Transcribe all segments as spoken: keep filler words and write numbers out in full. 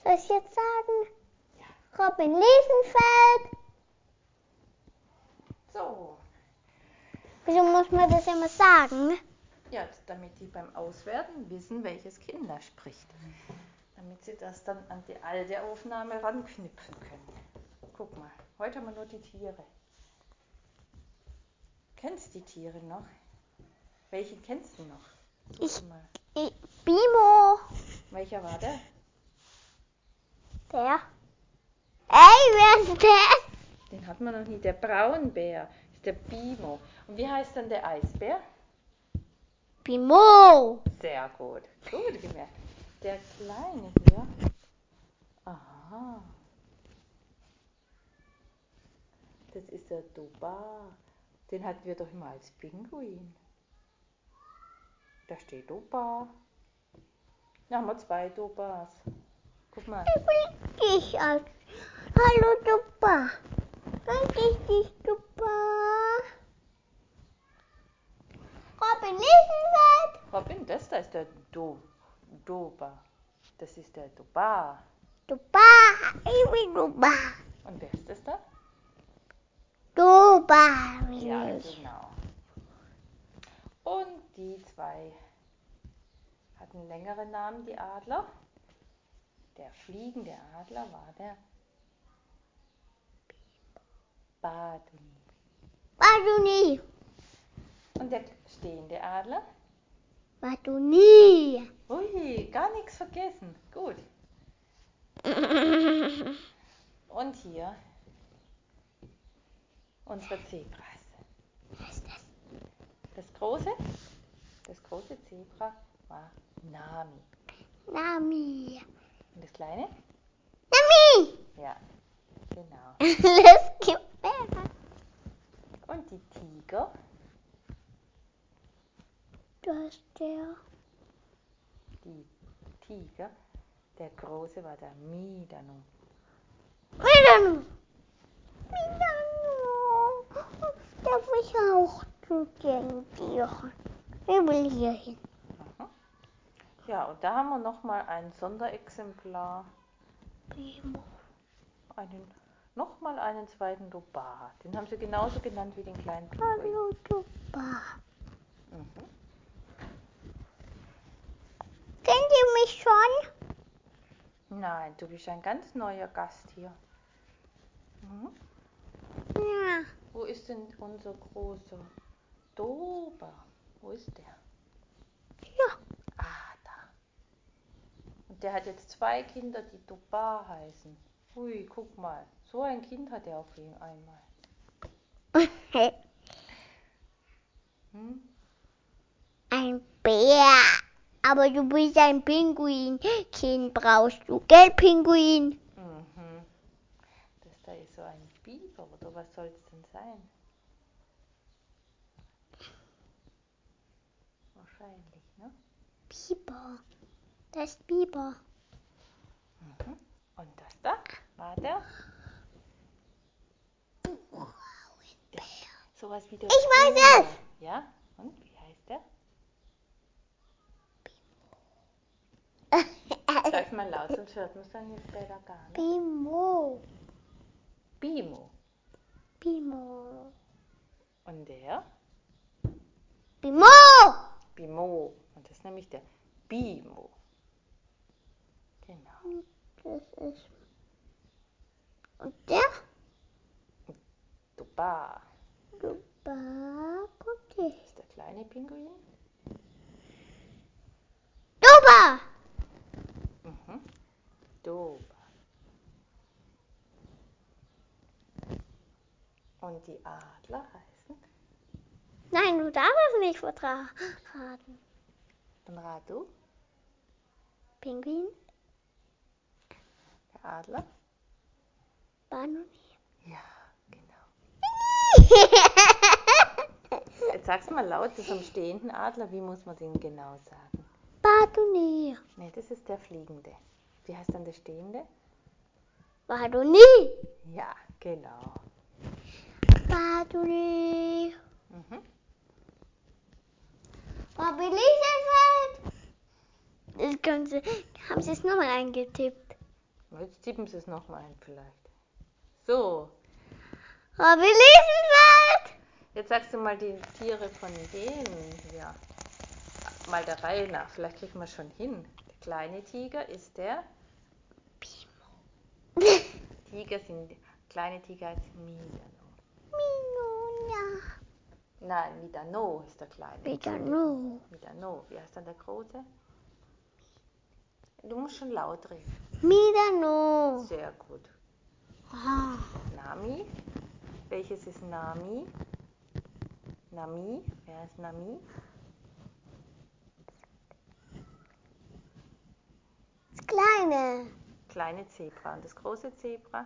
Soll ich jetzt sagen? Ja. Robin Liesenfeld. So. Wieso muss man das immer sagen? Ja, damit die beim Auswerten wissen, welches Kinder spricht. Damit sie das dann an die alte Aufnahme ranknüpfen können. Guck mal, heute haben wir nur die Tiere. Kennst du die Tiere noch? Welchen kennst du noch? Such Ich, mal. ich, Bimo. Welcher war der? Der. Ey, wer ist der? Den hat man noch nie. Der Braunbär ist der Bimo. Und wie heißt dann der Eisbär? Bimo. Sehr gut. Gut gemerkt. Der kleine hier. Aha. Das ist der Dubar. Den hatten wir doch immer als Pinguin. Da steht Dubar. Da haben wir zwei Dubars. Guck mal. Ich will dich als. Hallo, Dupa. Dann ich dich, Dupa. Robin Liesenfeld. Robin, das da ist der Du, Dubar. Das ist der Dubar. Dupa. Ich will Dupa. Und wer ist das da? Dupa. Ja, Will ich. genau. Und die zwei hatten längere Namen, die Adler. Der fliegende Adler war der Baduni. Baduni. Und der stehende Adler? Baduni. Ui, gar nichts vergessen. Gut. Und hier unsere Zebras. Was ist das? Das große, das große Zebra war Nami. Nami. Und das kleine? Nami. Ja, genau. Das gibt mehr. Und die Tiger? Das ist der. Die Tiger. Der große war der Midano. Midano. Midano. Darf ich auch zu den Tieren? Ich will hier hin. Aha. Ja, und da haben wir nochmal ein Sonderexemplar. Bimo. Einen, nochmal einen zweiten Dubar. Den haben sie genauso genannt wie den kleinen Pinguin. Hallo, Dupa. Mhm. Kennt ihr mich schon? Nein, du bist ein ganz neuer Gast hier. Mhm. Ja. Wo ist denn unser großer Dober? Wo ist der? Ja. Ah, da. Und der hat jetzt zwei Kinder, die Dobar heißen. Hui, guck mal. So ein Kind hat er auf jeden einmal. Hm? Ein Bär. Aber du bist ein Pinguin. Kind brauchst du, gell, Pinguin? Mhm. Das da ist so ein Biber, oder was soll es denn sein? Wahrscheinlich, ne? Biber. Das ist Biber. Mhm. Und das da war der? Der sowas wie der Ich weiß Puma. es. Ja? Und wie heißt der? Sag's mal laut, sonst hört man es dann jetzt später gar nicht. Bimo. Bimo. Bimo. Und der? Bimo. Bimo. Und das ist nämlich der Bimo. Genau. Das ist. Und der? Dubar. Duba. Guck Das hier. ist der kleine Pinguin. Duba. Mhm. Dober. Und die Adler heißen? Nein, du darfst es nicht verraten. Dann rat du. Pinguin. Der Adler? Banoni. Ja, genau. Jetzt sag's mal laut, das am stehenden Adler, wie muss man den genau sagen? Badoni. Ne, das ist der fliegende. Wie heißt dann der stehende? Badoni. Ja, genau. Badoni. Mhm. Robin Liesenfeld. Das können Sie, haben Sie es nochmal eingetippt? Jetzt tippen Sie es nochmal ein vielleicht. So. Robin Liesenfeld! Jetzt sagst du mal die Tiere von denen hier. Mal der Reihe nach. Vielleicht kriegen wir es schon hin. Der kleine Tiger ist der... Tiger sind... Kleine Tiger heißt Midano. Minonia. Nein, Midano ist der kleine. Midano. Midano. Wie heißt dann der große? Du musst schon laut reden. Midano. Sehr gut. Ah. Nami. Welches ist Nami? Nami. Wer ist Nami? Das kleine. Kleine Zebra. Und das große Zebra?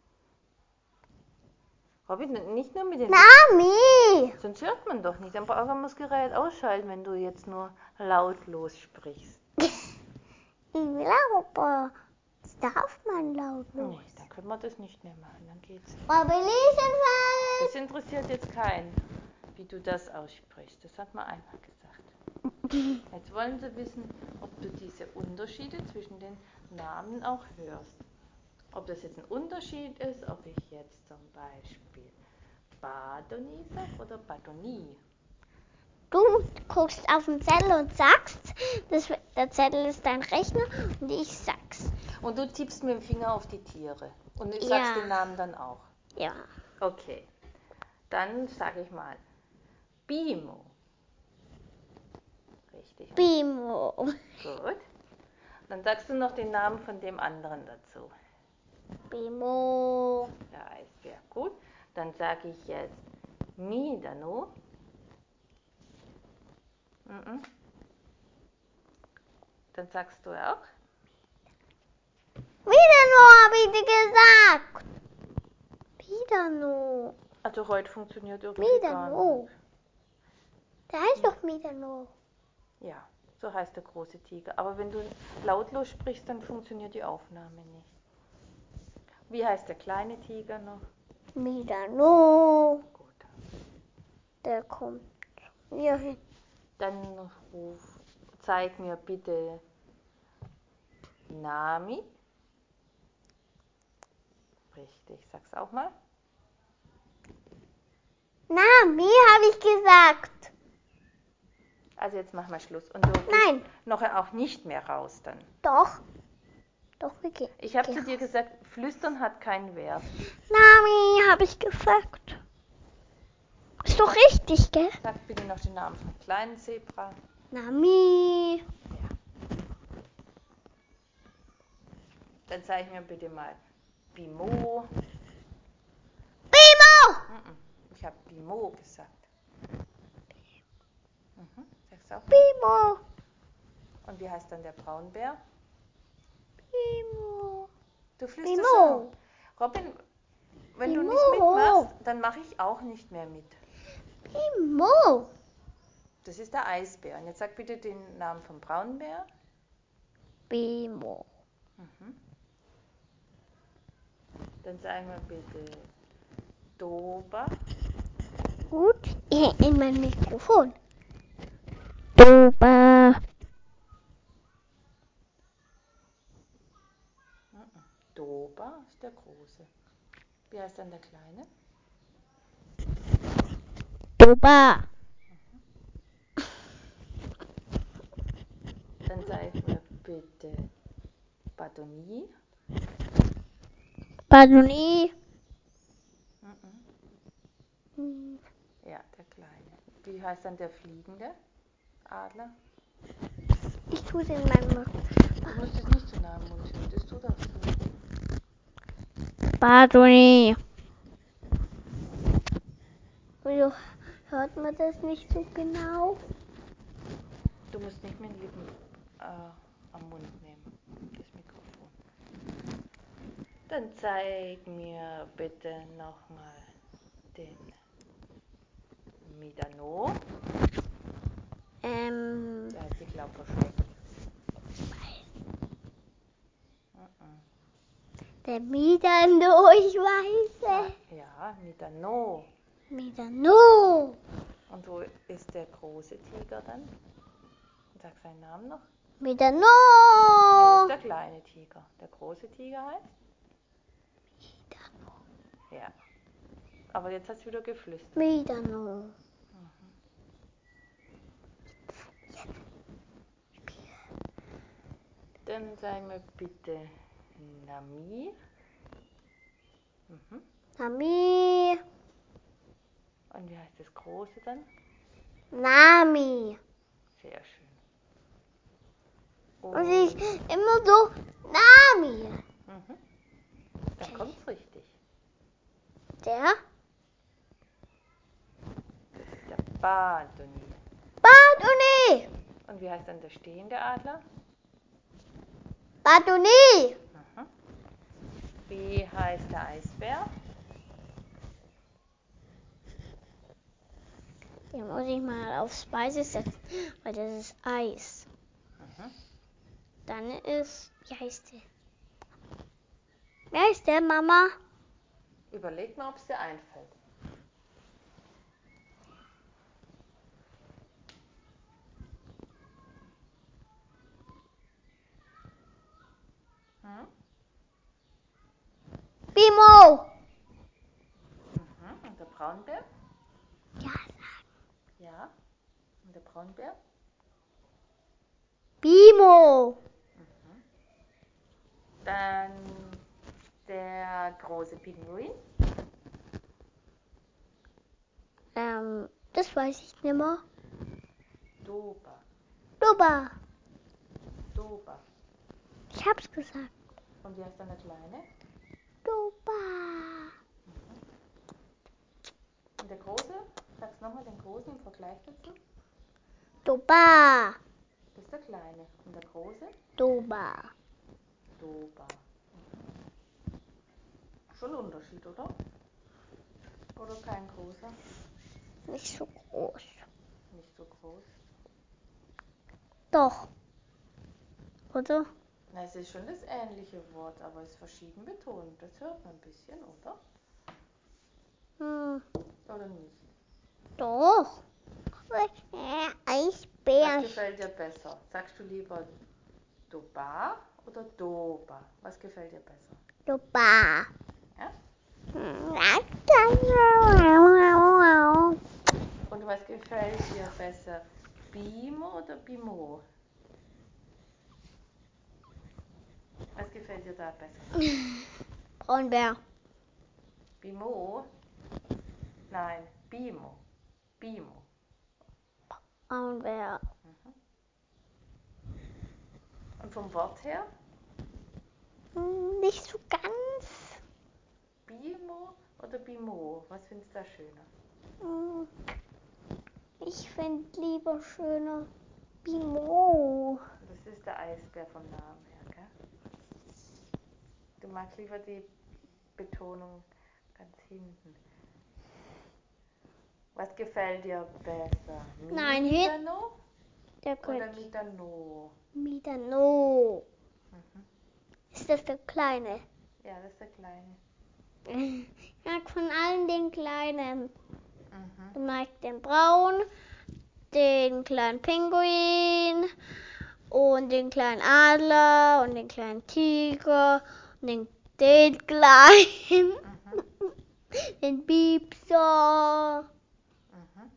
Robin, nicht nur mit dem... Nami. Sonst hört man doch nicht. Dann braucht man das Gerät ausschalten, wenn du jetzt nur lautlos sprichst. Ich will aber. Das darf man lautlos. Nee, dann können wir das nicht mehr machen. Dann geht's. Robin Liesenfeld. Das interessiert jetzt keinen, wie du das aussprichst. Das hat man einmal gesagt. Jetzt wollen sie wissen, ob du diese Unterschiede zwischen den Namen auch hörst. Ob das jetzt ein Unterschied ist, ob ich jetzt zum Beispiel Badoni sage oder Badoni. Du guckst auf den Zettel und sagst, das, der Zettel ist dein Rechner und ich sag's. Und du tippst mit dem Finger auf die Tiere. Und ich Ja. sagst den Namen dann auch. Ja. Okay. Dann sage ich mal Bimo. Richtig. Bimo. Gut. Dann sagst du noch den Namen von dem anderen dazu. Bimo. Ja, ist sehr gut. Dann sage ich jetzt Midano. Mhm. Dann sagst du auch. Midano, habe ich dir gesagt. Midano. Also heute funktioniert irgendwie gar Midano. nicht. Der heißt doch Midano. Ja, so heißt der große Tiger. Aber wenn du lautlos sprichst, dann funktioniert die Aufnahme nicht. Wie heißt der kleine Tiger noch? Midano. Gut. Der kommt hier hin. Dann ruf, zeig mir bitte Nami. Richtig, sag's auch mal. Nami, habe ich gesagt. Also jetzt machen wir Schluss. Und du Nein. gehst nachher auch nicht mehr raus dann. Doch. Doch, wir gehen. Ich habe Geh zu dir raus. gesagt, flüstern hat keinen Wert. Nami, habe ich gesagt. Ist doch richtig, gell? Sag bitte noch den Namen vom kleinen Zebra. Nami. Dann zeig mir bitte mal Bimo. Bimo. Mhm. Ich habe Bimo gesagt. Mhm. Sag's auch mal. Bimo. Und wie heißt dann der Braunbär? Bimo. Du flüsterst Bimo. schon. Robin, wenn du Bimo. nicht mitmachst, dann mache ich auch nicht mehr mit. Bimo. Das ist der Eisbär. Und jetzt sag bitte den Namen vom Braunbär. Bimo. Mhm. Dann sagen wir bitte Doba. Gut. In mein Mikrofon. Doba. Mhm. Doba ist der Große. Wie heißt dann der Kleine? Doba. Dann sag mir bitte Badoni. Badoni. Mhm. Hm. Ja, der Kleine. Wie heißt dann der Fliegende Adler? Ich tue es in meinem Mikrofon. Du musst es nicht zu nah am Mund nehmen. Das tut auch so. Badoni. Wieso hört man das nicht so genau? Du musst nicht mit den Lippen äh, am Mund nehmen, das Mikrofon. Dann zeig mir bitte nochmal den Midano. Ähm. Der hat sich glaub verschreckt. Mhm. Der Midano, ich weiß es. Ja, Midano. Midano. Und wo ist der große Tiger dann? Sag seinen Namen noch. Wieder Nee, no. ist der kleine Tiger. Der große Tiger heißt? Ja. Aber jetzt hast du wieder geflüstert. Wieder no. Dann sag mir bitte Nami. Mhm. Nami. Und wie heißt das große dann? Nami. Sehr schön. Und ich immer so Nami. Mhm. Dann kommt's richtig. Der Das ist der Baduni. Baduni. Und wie heißt dann der stehende Adler? Baduni. Mhm. Wie heißt der Eisbär? Den muss ich mal aufs Speise setzen, weil das ist Eis. Mhm. Dann ist, wie heißt der? Wie heißt der, Mama? Überleg mal, ob es dir einfällt. Hm? Bimo. Mhm. Und der Braunbär? Ja, Ja. Und der Braunbär? Bimo. Mhm. Dann der große Pinguin? Ähm, das weiß ich nicht mehr. Doba. Duba. Doba. Ich hab's gesagt. Und wie heißt dann der kleine? Duba. Und der große? Sag's nochmal den großen im Vergleich dazu. Duba. Das ist der kleine. Und der große? Duba. Doba. Schon ein Unterschied, oder? Oder kein großer? Nicht so groß. Nicht so groß. Doch. Oder? Na, es ist schon das ähnliche Wort, aber es ist verschieden betont. Das hört man ein bisschen, oder? Hm. Oder nicht? Doch. Was Eisbär. gefällt dir besser? Sagst du lieber Doba oder Doba? Was gefällt dir besser? Duba. Ja? Hm. Und was gefällt dir besser? Bimo oder Bimo? Was gefällt dir da besser? Braunbär. Bimo? Nein, Bimo. Bimo. Braunbär. Mhm. Und vom Wort her? Hm, Nicht so ganz. Bimo oder Bimo? Was findest du da schöner? Hm, Ich finde lieber schöner Bimo. Das ist der Eisbär vom Namen her, gell? Du magst lieber die Betonung ganz hinten. Was gefällt dir besser? Nein, Midano Der oder könnte Midano? Midano. Mhm. Ist das der Kleine? Ja, das ist der Kleine. Ich mag von allen den Kleinen. Mhm. Ich mag den Braun, den kleinen Pinguin und den kleinen Adler und den kleinen Tiger und den, den kleinen, Mhm. den Biebser Mhm.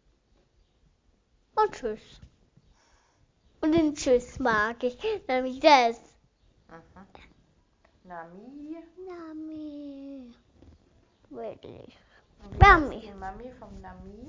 und Tschüss. Und den Tschüss mag ich, nämlich das. Mhm. Nami. Nami. Wirklich. Und wie Nami. heißt die Mami vom Nami?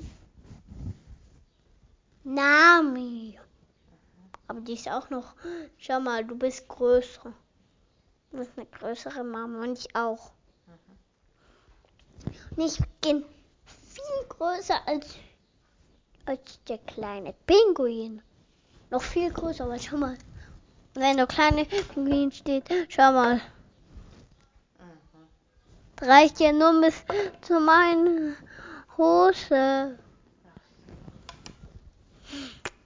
Nami. Aber die ist auch noch. Schau mal, du bist größer. Du bist eine größere Mama und ich auch. Mhm. Und ich bin viel größer als, als der kleine Pinguin. Noch viel größer, aber schau mal. Wenn der kleine Pinguin steht, schau mal. Mhm. Das reicht ja nur bis zu meiner Hose. Ach so.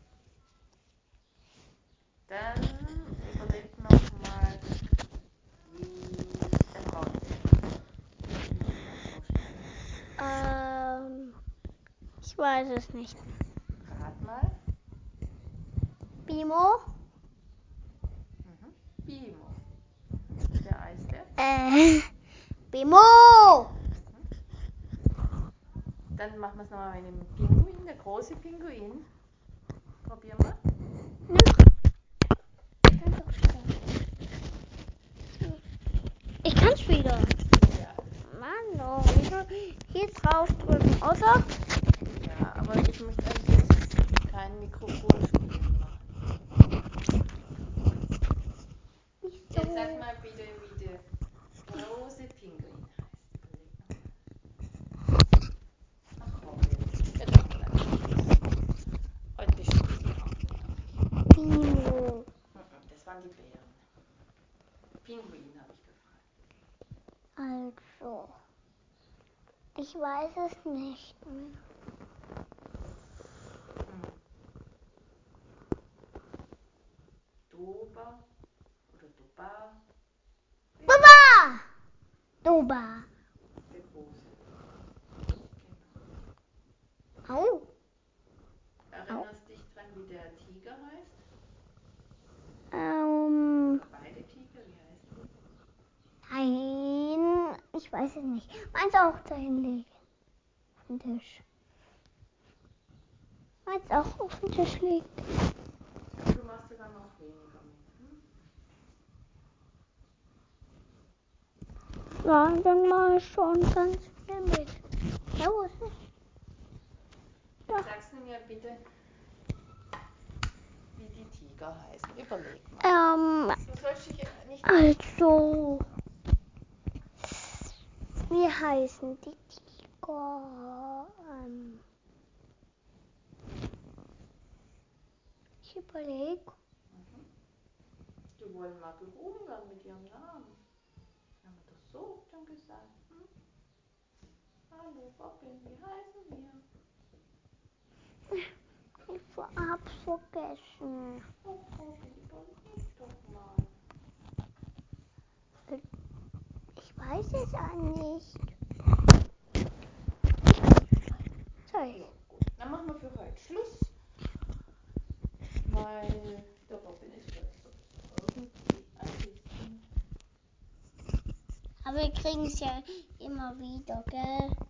Dann überleg nochmal, wie der Braunbär. Wie muss ich mir vorstellen? Ähm, ich weiß es nicht. Rat mal. Bimo? Äh, Bimo! Dann machen wir es nochmal mit dem Pinguin, der große Pinguin. Probieren wir. Ich kann's wieder. Ja. Mann, oh, hier drauf drücken, oder? Ja, aber ich möchte eigentlich jetzt kein Mikrofonspiel machen. Jetzt sag mal bitte, wie der große Pinguin heißt. Überleg nochmal. Ach, Robin. Jetzt machen wir das. Heute spielen wir auch. Bimo. Das waren die Bären. Pinguin habe ich gefragt. Also, ich weiß es nicht. Hm. Doba oder Doba. Baba! Doba. Der große. Genau. Au. Erinnerst dich dran, wie der Tiger heißt? Ähm, Beide Tiger, wie heißen die? nein, ich weiß es nicht. Meins auch dahin legen. Auf den Tisch. Meins auch auf den Tisch liegt. Du machst ja dann noch weniger mit. Hm? Ja, dann mache ich schon ganz viel mit. Ja, wo ist es? Jetzt sagst du mir bitte, wie die Tiger heißen. Überleg mal. Ähm, Du sollst dich nicht... also, wie heißen die Tiger? Ähm, ich überlege. Mhm. Die wollen mal gerufen werden mit ihrem Namen. Haben wir doch so schon gesagt. Hm? Hallo Robin, wie heißen wir? Ich hab's vergessen. Oh Robin, überleg doch mal. Ich weiß es auch nicht. Sorry. Ja, gut. Dann machen wir für heute Schluss. Weil der Robin ist jetzt irgendwie ein bisschen... Aber wir kriegen es ja immer wieder, gell?